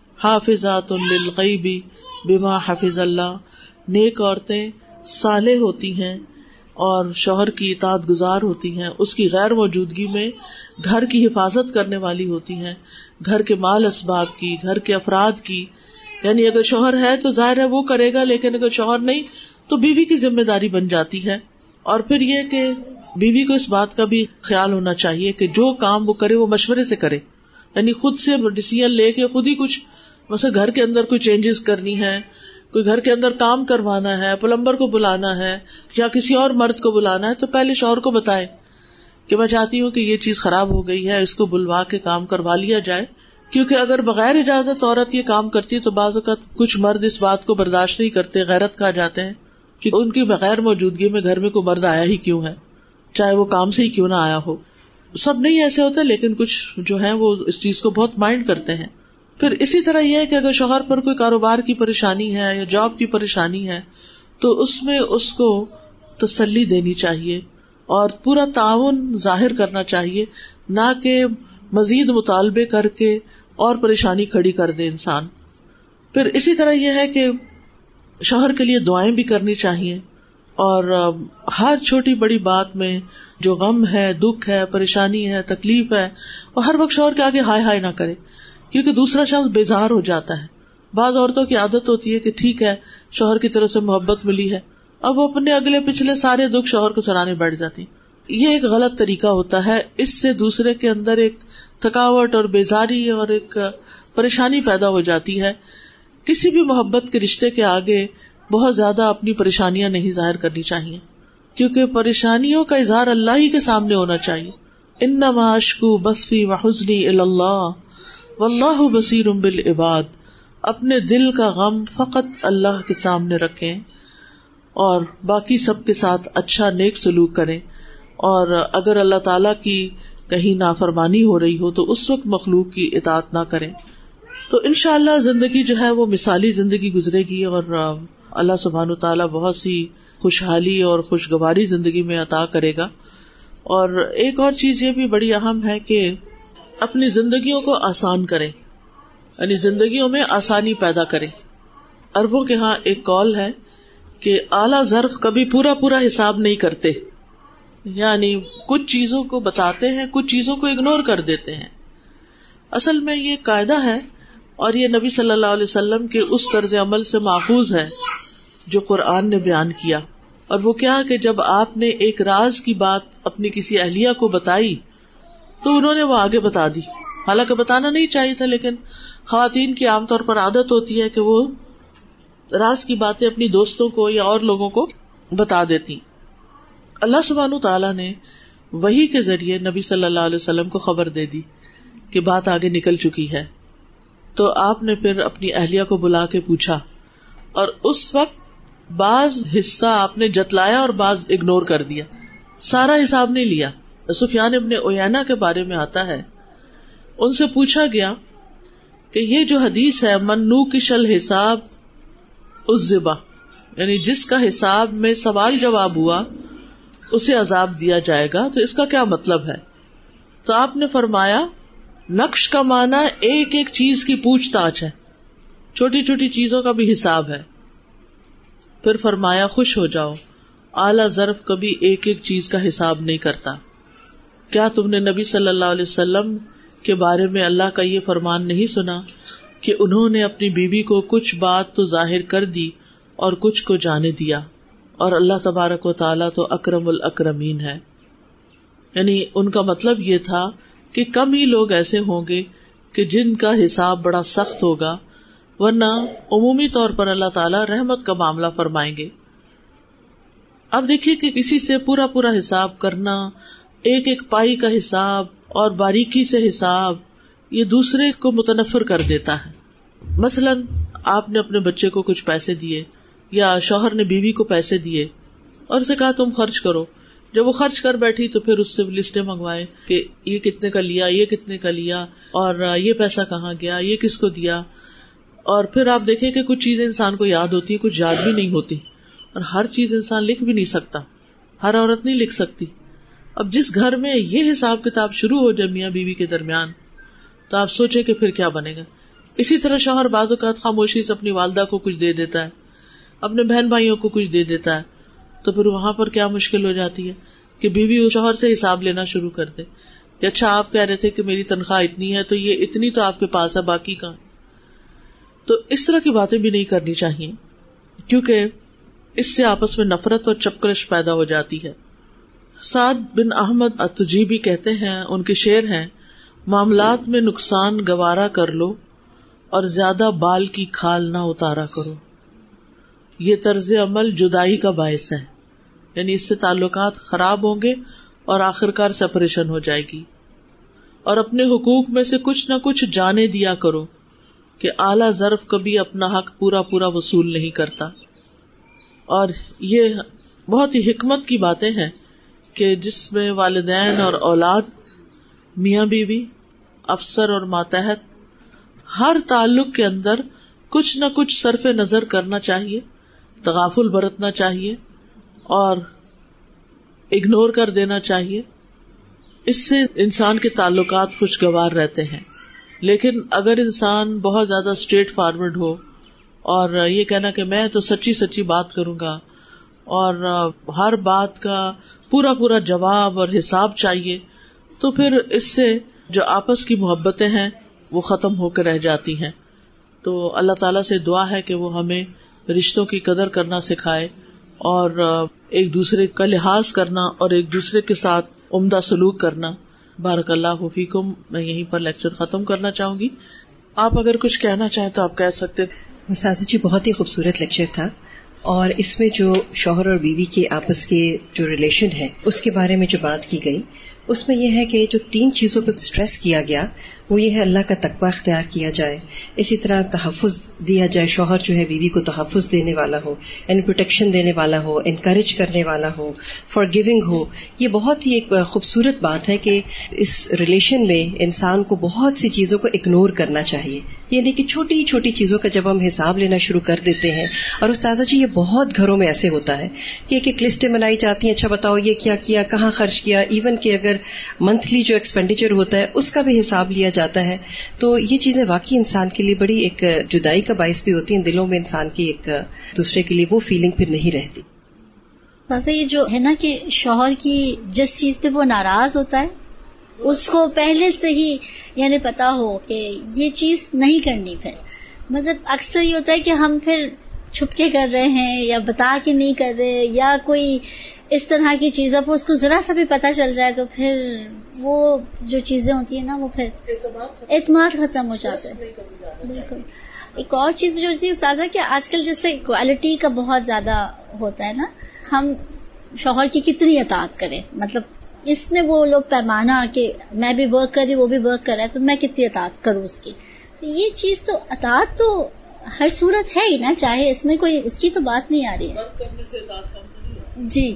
حافظات للغیب بما حفظ اللہ. نیک عورتیں صالح ہوتی ہیں اور شوہر کی اطاعت گزار ہوتی ہیں, اس کی غیر موجودگی میں گھر کی حفاظت کرنے والی ہوتی ہیں, گھر کے مال اسباب کی, گھر کے افراد کی. یعنی اگر شوہر ہے تو ظاہر ہے وہ کرے گا, لیکن اگر شوہر نہیں تو بیوی کی ذمہ داری بن جاتی ہے. اور پھر یہ کہ بیوی کو اس بات کا بھی خیال ہونا چاہیے کہ جو کام وہ کرے وہ مشورے سے کرے, یعنی خود سے ڈیسیژن لے کے خود ہی کچھ, مثلا گھر کے اندر کوئی چینجز کرنی ہے, کوئی گھر کے اندر کام کروانا ہے, پلمبر کو بلانا ہے یا کسی اور مرد کو بلانا ہے, تو پہلے شوہر کو بتائے کہ میں چاہتی ہوں کہ یہ چیز خراب ہو گئی ہے, اس کو بلوا کے کام کروا لیا جائے. کیونکہ اگر بغیر اجازت عورت یہ کام کرتی ہے تو بعض اوقات کچھ مرد اس بات کو برداشت نہیں کرتے, غیرت کھا جاتے ہیں کہ ان کی بغیر موجودگی میں گھر میں کوئی مرد آیا ہی کیوں ہے, چاہے وہ کام سے ہی کیوں نہ آیا ہو. سب نہیں ایسے ہوتے, لیکن کچھ جو ہیں وہ اس چیز کو بہت مائنڈ کرتے ہیں. پھر اسی طرح یہ ہے کہ اگر شوہر پر کوئی کاروبار کی پریشانی ہے یا جاب کی پریشانی ہے تو اس میں اس کو تسلی دینی چاہیے اور پورا تعاون ظاہر کرنا چاہیے, نہ کہ مزید مطالبے کر کے اور پریشانی کھڑی کر دے انسان. پھر اسی طرح یہ ہے کہ شوہر کے لیے دعائیں بھی کرنی چاہیے, اور ہر چھوٹی بڑی بات میں جو غم ہے, دکھ ہے, پریشانی ہے, تکلیف ہے, وہ ہر وقت شوہر کے آگے ہائے ہائے نہ کرے, کیونکہ دوسرا شخص بیزار ہو جاتا ہے. بعض عورتوں کی عادت ہوتی ہے کہ ٹھیک ہے شوہر کی طرف سے محبت ملی ہے, اب وہ اپنے اگلے پچھلے سارے دکھ شوہر کو سنانے بیٹھ جاتی. یہ ایک غلط طریقہ ہوتا ہے, اس سے دوسرے کے اندر ایک تھکاوٹ اور بیزاری اور ایک پریشانی پیدا ہو جاتی ہے. کسی بھی محبت کے رشتے کے آگے بہت زیادہ اپنی پریشانیاں نہیں ظاہر کرنی چاہیے, کیونکہ پریشانیوں کا اظہار اللہ ہی کے سامنے ہونا چاہیے. انما اشکو بثی وحزنی الی اللہ واللہ بصیر بالعباد. اپنے دل کا غم فقط اللہ کے سامنے رکھیں اور باقی سب کے ساتھ اچھا نیک سلوک کریں, اور اگر اللہ تعالیٰ کی کہیں نافرمانی ہو رہی ہو تو اس وقت مخلوق کی اطاعت نہ کریں. تو انشاءاللہ زندگی جو ہے وہ مثالی زندگی گزرے گی, اور اللہ سبحانہ وتعالیٰ بہت سی خوشحالی اور خوشگواری زندگی میں عطا کرے گا. اور ایک اور چیز یہ بھی بڑی اہم ہے کہ اپنی زندگیوں کو آسان کریں, یعنی زندگیوں میں آسانی پیدا کریں. عربوں کے ہاں ایک قول ہے کہ اعلیٰ ظرف کبھی پورا پورا حساب نہیں کرتے, یعنی کچھ چیزوں کو بتاتے ہیں, کچھ چیزوں کو اگنور کر دیتے ہیں. اصل میں یہ قاعدہ ہے, اور یہ نبی صلی اللہ علیہ وسلم کے اس طرز عمل سے ماخوذ ہے جو قرآن نے بیان کیا. اور وہ کیا کہ جب آپ نے ایک راز کی بات اپنی کسی اہلیہ کو بتائی تو انہوں نے وہ آگے بتا دی. حالانکہ بتانا نہیں چاہیے تھا, لیکن خواتین کی عام طور پر عادت ہوتی ہے کہ وہ راز کی باتیں اپنی دوستوں کو یا اور لوگوں کو بتا دیتی. اللہ سبحانہ تعالیٰ نے وحی کے ذریعے نبی صلی اللہ علیہ وسلم کو خبر دے دی کہ بات آگے نکل چکی ہے. تو آپ نے پھر اپنی اہلیہ کو بلا کے پوچھا, اور اس وقت بعض حصہ آپ نے جتلایا اور بعض اگنور کر دیا, سارا حساب نہیں لیا. سفیان ابن عیینہ کے بارے میں آتا ہے, ان سے پوچھا گیا کہ یہ جو حدیث ہے من نوکش الحساب عذب, یعنی جس کا حساب میں سوال جواب ہوا اسے عذاب دیا جائے گا, تو اس کا کیا مطلب ہے؟ تو آپ نے فرمایا نقش کا معنی ایک ایک چیز کی پوچھ تاچھ ہے, چھوٹی چھوٹی چیزوں کا بھی حساب ہے. پھر فرمایا خوش ہو جاؤ, اعلیٰ ظرف کبھی ایک ایک چیز کا حساب نہیں کرتا. کیا تم نے نبی صلی اللہ علیہ وسلم کے بارے میں اللہ کا یہ فرمان نہیں سنا کہ انہوں نے اپنی بیوی کو کچھ بات تو ظاہر کر دی اور کچھ کو جانے دیا, اور اللہ تبارک و تعالیٰ تو اکرم الاکرمین ہے. یعنی ان کا مطلب یہ تھا کہ کم ہی لوگ ایسے ہوں گے کہ جن کا حساب بڑا سخت ہوگا, ورنہ عمومی طور پر اللہ تعالیٰ رحمت کا معاملہ فرمائیں گے. اب دیکھیے کہ کسی سے پورا پورا حساب کرنا, ایک ایک پائی کا حساب اور باریکی سے حساب, یہ دوسرے کو متنفر کر دیتا ہے. مثلاً آپ نے اپنے بچے کو کچھ پیسے دیے یا شوہر نے بیوی کو پیسے دیے اور اسے کہا تم خرچ کرو. جب وہ خرچ کر بیٹھی تو پھر اس سے لسٹیں منگوائے کہ یہ کتنے کا لیا, یہ کتنے کا لیا, اور یہ پیسہ کہاں گیا, یہ کس کو دیا. اور پھر آپ دیکھیں کہ کچھ چیزیں انسان کو یاد ہوتی ہیں, کچھ یاد بھی نہیں ہوتی, اور ہر چیز انسان لکھ بھی نہیں سکتا, ہر عورت نہیں لکھ سکتی. اب جس گھر میں یہ حساب کتاب شروع ہو جائے میاں بیوی کے درمیان, تو آپ سوچیں کہ پھر کیا بنے گا. اسی طرح شوہر بعض اوقات خاموشی سے اپنی والدہ کو کچھ دے دیتا ہے, اپنے بہن بھائیوں کو کچھ دے دیتا ہے, تو پھر وہاں پر کیا مشکل ہو جاتی ہے کہ بیوی شوہر سے حساب لینا شروع کر دے کہ اچھا آپ کہہ رہے تھے کہ میری تنخواہ اتنی ہے, تو یہ اتنی تو آپ کے پاس ہے, باقی کہاں. تو اس طرح کی باتیں بھی نہیں کرنی چاہیے, کیونکہ اس سے آپس میں نفرت اور چپکرش پیدا ہو جاتی ہے. سعد بن احمد التجیبی کہتے ہیں, ان کے شعر ہیں, معاملات میں نقصان گوارا کر لو اور زیادہ بال کی کھال نہ اتارا کرو, یہ طرز عمل جدائی کا باعث ہے. یعنی اس سے تعلقات خراب ہوں گے اور آخرکار سپریشن ہو جائے گی. اور اپنے حقوق میں سے کچھ نہ کچھ جانے دیا کرو کہ اعلیٰ ظرف کبھی اپنا حق پورا پورا وصول نہیں کرتا. اور یہ بہت ہی حکمت کی باتیں ہیں کہ جس میں والدین اور اولاد, میاں بیوی, افسر اور ماتحت, ہر تعلق کے اندر کچھ نہ کچھ صرف نظر کرنا چاہیے, تغافل برتنا چاہیے اور اگنور کر دینا چاہیے. اس سے انسان کے تعلقات خوشگوار رہتے ہیں. لیکن اگر انسان بہت زیادہ اسٹریٹ فارورڈ ہو اور یہ کہنا کہ میں تو سچی سچی بات کروں گا اور ہر بات کا پورا پورا جواب اور حساب چاہیے, تو پھر اس سے جو آپس کی محبتیں ہیں وہ ختم ہو کے رہ جاتی ہیں. تو اللہ تعالیٰ سے دعا ہے کہ وہ ہمیں رشتوں کی قدر کرنا سکھائے اور ایک دوسرے کا لحاظ کرنا اور ایک دوسرے کے ساتھ عمدہ سلوک کرنا. بارک اللہ فیکم. میں یہیں پر لیکچر ختم کرنا چاہوں گی. آپ اگر کچھ کہنا چاہیں تو آپ کہہ سکتے. استاذہ جی بہت ہی خوبصورت لیکچر تھا, اور اس میں جو شوہر اور بیوی کے آپس کے جو ریلیشن ہے اس کے بارے میں جو بات کی گئی, اس میں یہ ہے کہ جو تین چیزوں پہ اسٹریس کیا گیا وہ یہ ہے اللہ کا تقویٰ اختیار کیا جائے, اسی طرح تحفظ دیا جائے, شوہر جو ہے بیوی کو تحفظ دینے والا ہو, یعنی پروٹیکشن دینے والا ہو, انکریج کرنے والا ہو, فار گیونگ ہو. یہ بہت ہی ایک خوبصورت بات ہے کہ اس ریلیشن میں انسان کو بہت سی چیزوں کو اگنور کرنا چاہیے, یعنی کہ چھوٹی چھوٹی چیزوں کا جب ہم حساب لینا شروع کر دیتے ہیں. اور استاذہ جی یہ بہت گھروں میں ایسے ہوتا ہے کہ ایک ایک لسٹیں بنائی جاتی ہیں, اچھا بتاؤ یہ کیا کیا, کہاں خرچ کیا, ایون کہ اگر منتھلی جو ایکسپینڈیچر ہوتا ہے اس کا بھی حساب لیا جاتا ہے. تو یہ چیزیں واقعی انسان کے لیے بڑی ایک جدائی کا باعث بھی ہوتی ہیں, دلوں میں انسان کی ایک دوسرے کے لیے وہ فیلنگ پھر نہیں رہتی. ویسے یہ جو ہے نا کہ شوہر کی جس چیز پہ وہ ناراض ہوتا ہے اس کو پہلے سے ہی یعنی پتا ہو کہ یہ چیز نہیں کرنی. پھر مطلب اکثر یہ ہوتا ہے کہ ہم پھر چھپ کے کر رہے ہیں یا بتا کے نہیں کر رہے, یا کوئی اس طرح کی چیزوں پر اس کو ذرا سا بھی پتہ چل جائے تو پھر وہ جو چیزیں ہوتی ہیں نا وہ پھر اعتماد ختم ہو جاتا ہے. بالکل. ایک اور چیز جو ہوتی ہے استاذہ کہ آج کل جیسے کوالٹی کا بہت زیادہ ہوتا ہے نا, ہم شوہر کی کتنی اطاعت کریں, مطلب اس میں وہ لوگ پیمانہ کہ میں بھی ورک کر رہی وہ بھی ورک کر رہا ہے تو میں کتنی اطاعت کروں اس کی. یہ چیز تو اطاعت تو ہر صورت ہے ہی نا, چاہے اس میں کوئی اس کی تو بات نہیں آ رہی ہے. جی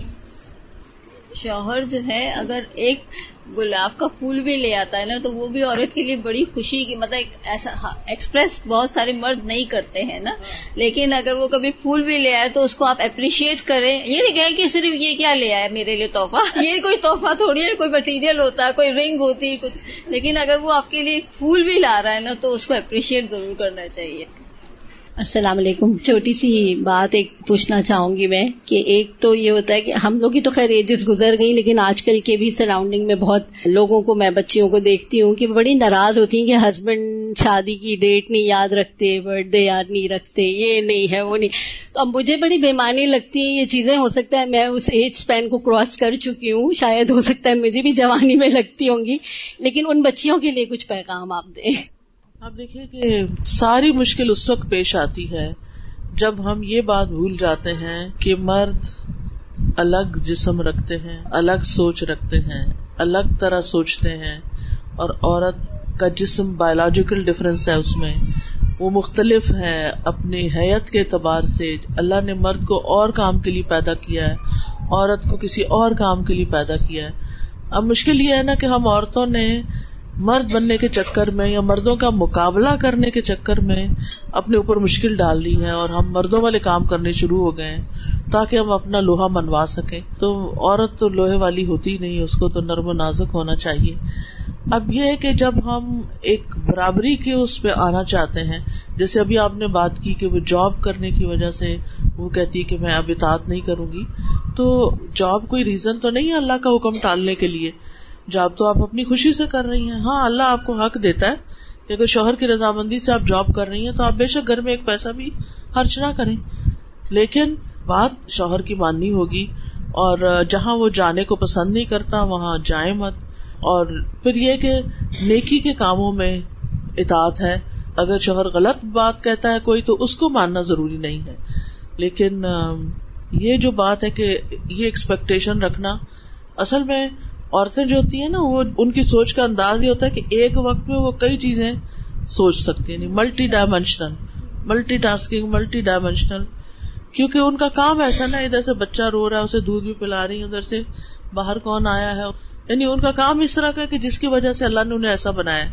شوہر جو ہے اگر ایک گلاب کا پھول بھی لے آتا ہے نا تو وہ بھی عورت کے لیے بڑی خوشی کی مطلب ایسا ایکسپریس بہت سارے مرد نہیں کرتے ہیں نا, لیکن اگر وہ کبھی پھول بھی لے آئے تو اس کو آپ اپریشیٹ کریں. یہ نہیں کہیں کہ صرف یہ کیا لے آئے میرے لیے تحفہ, یہ کوئی تحفہ تھوڑی ہے, کوئی مٹیریل ہوتا ہے, کوئی رنگ ہوتی ہے کچھ, لیکن اگر وہ آپ کے لیے پھول بھی لا رہا ہے نا تو اس کو اپریشیٹ ضرور کرنا چاہیے. السلام علیکم. چھوٹی سی بات ایک پوچھنا چاہوں گی میں کہ ایک تو یہ ہوتا ہے کہ ہم لوگ کی تو خیر ایجز گزر گئی, لیکن آج کل کے بھی سراؤنڈنگ میں بہت لوگوں کو میں بچیوں کو دیکھتی ہوں کہ بڑی ناراض ہوتی ہیں کہ ہسبینڈ شادی کی ڈیٹ نہیں یاد رکھتے, برتھ ڈے یاد نہیں رکھتے, یہ نہیں ہے وہ نہیں. تو اب مجھے بڑی بےمانی لگتی ہیں یہ چیزیں. ہو سکتا ہے میں اس ایج اسپین کو کراس کر چکی ہوں, شاید ہو سکتا ہے مجھے بھی جوانی میں لگتی ہوں گی, لیکن ان بچیوں کے لیے کچھ پیغام آپ دیں. آپ دیکھیے کہ ساری مشکل اس وقت پیش آتی ہے جب ہم یہ بات بھول جاتے ہیں کہ مرد الگ جسم رکھتے ہیں, الگ سوچ رکھتے ہیں, الگ طرح سوچتے ہیں, اور عورت کا جسم بایولوجیکل ڈفرینس ہے, اس میں وہ مختلف ہے اپنی حیت کے اعتبار سے. اللہ نے مرد کو اور کام کے لیے پیدا کیا ہے, عورت کو کسی اور کام کے لیے پیدا کیا ہے. اب مشکل یہ ہے نا کہ ہم عورتوں نے مرد بننے کے چکر میں یا مردوں کا مقابلہ کرنے کے چکر میں اپنے اوپر مشکل ڈال دی ہے اور ہم مردوں والے کام کرنے شروع ہو گئے ہیں تاکہ ہم اپنا لوہا منوا سکیں. تو عورت تو لوہے والی ہوتی نہیں, اس کو تو نرم و نازک ہونا چاہیے. اب یہ ہے کہ جب ہم ایک برابری کے اس پہ آنا چاہتے ہیں, جیسے ابھی آپ نے بات کی کہ وہ جاب کرنے کی وجہ سے وہ کہتی کہ میں اب اطاعت نہیں کروں گی, تو جاب کوئی ریزن تو نہیں ہے اللہ کا حکم ٹالنے کے لیے. جاب تو آپ اپنی خوشی سے کر رہی ہیں. ہاں اللہ آپ کو حق دیتا ہے کہ اگر شوہر کی رضامندی سے آپ جاب کر رہی ہیں تو آپ بے شک گھر میں ایک پیسہ بھی خرچ نہ کریں, لیکن بات شوہر کی ماننی ہوگی. اور جہاں وہ جانے کو پسند نہیں کرتا وہاں جائیں مت. اور پھر یہ کہ نیکی کے کاموں میں اطاعت ہے. اگر شوہر غلط بات کہتا ہے کوئی تو اس کو ماننا ضروری نہیں ہے, لیکن یہ جو بات ہے کہ یہ ایکسپیکٹیشن رکھنا, اصل میں عورتیں جو ہوتی ہیں نا وہ ان کی سوچ کا انداز یہ ہوتا ہے کہ ایک وقت میں وہ کئی چیزیں سوچ سکتی ہیں, multidimensional, multitasking, multidimensional. کیونکہ ان کا کام ایسا نا, ادھر سے بچہ رو رہا ہے اسے دودھ بھی پلا رہی ہیں, ادھر سے باہر کون آیا ہے, یعنی ان کا کام اس طرح کا کہ جس کی وجہ سے اللہ نے انہیں ایسا بنایا.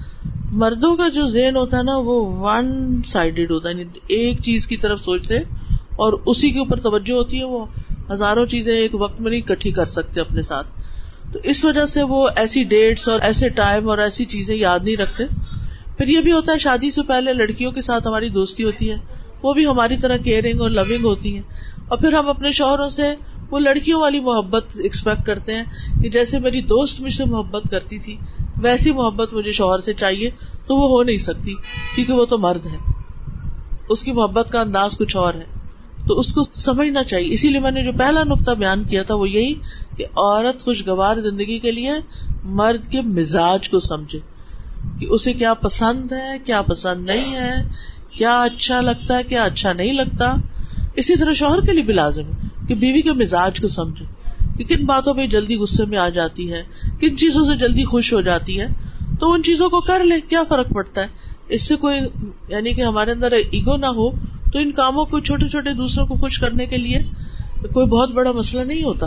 مردوں کا جو ذہن ہوتا ہے نا وہ ون سائیڈڈ ہوتا ہے, یعنی ایک چیز کی طرف سوچتے اور اسی کے اوپر توجہ ہوتی ہے. وہ ہزاروں چیزیں ایک وقت میں نہیں اکٹھی کر سکتے اپنے ساتھ, تو اس وجہ سے وہ ایسی ڈیٹس اور ایسے ٹائم اور ایسی چیزیں یاد نہیں رکھتے. پھر یہ بھی ہوتا ہے شادی سے پہلے لڑکیوں کے ساتھ ہماری دوستی ہوتی ہے, وہ بھی ہماری طرح کیئرنگ اور لونگ ہوتی ہیں, اور پھر ہم اپنے شوہروں سے وہ لڑکیوں والی محبت ایکسپیکٹ کرتے ہیں کہ جیسے میری دوست مجھ سے محبت کرتی تھی ویسی محبت مجھے شوہر سے چاہیے. تو وہ ہو نہیں سکتی کیونکہ وہ تو مرد ہے, اس کی محبت کا انداز کچھ اور ہے. تو اس کو سمجھنا چاہیے. اسی لیے میں نے جو پہلا نقطہ بیان کیا تھا وہ یہی کہ عورت خوشگوار زندگی کے لیے مرد کے مزاج کو سمجھے کہ اسے کیا پسند ہے, کیا پسند نہیں ہے, کیا اچھا لگتا ہے, کیا اچھا نہیں لگتا. اسی طرح شوہر کے لیے بھی لازم ہے کہ بیوی کے مزاج کو سمجھے کہ کن باتوں پہ جلدی غصے میں آ جاتی ہے, کن چیزوں سے جلدی خوش ہو جاتی ہے, تو ان چیزوں کو کر لے, کیا فرق پڑتا ہے. اس سے کوئی یعنی کہ ہمارے اندر ایگو نہ ہو, تو ان کاموں کو چھوٹے چھوٹے دوسروں کو خوش کرنے کے لیے کوئی بہت بڑا مسئلہ نہیں ہوتا.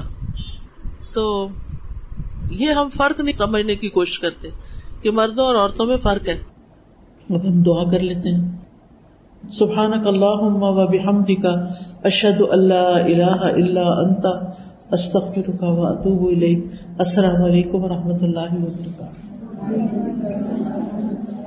تو یہ ہم فرق نہیں سمجھنے کی کوشش کرتے کہ مردوں اور عورتوں میں فرق ہے. اب ہم دعا کر لیتے ہیں. سبحانک اللہم و بحمدک اشہد ان لا الہ الا انت استغفرک و اتوب الیک. السلام علیکم و رحمۃ اللہ وبرکاتہ.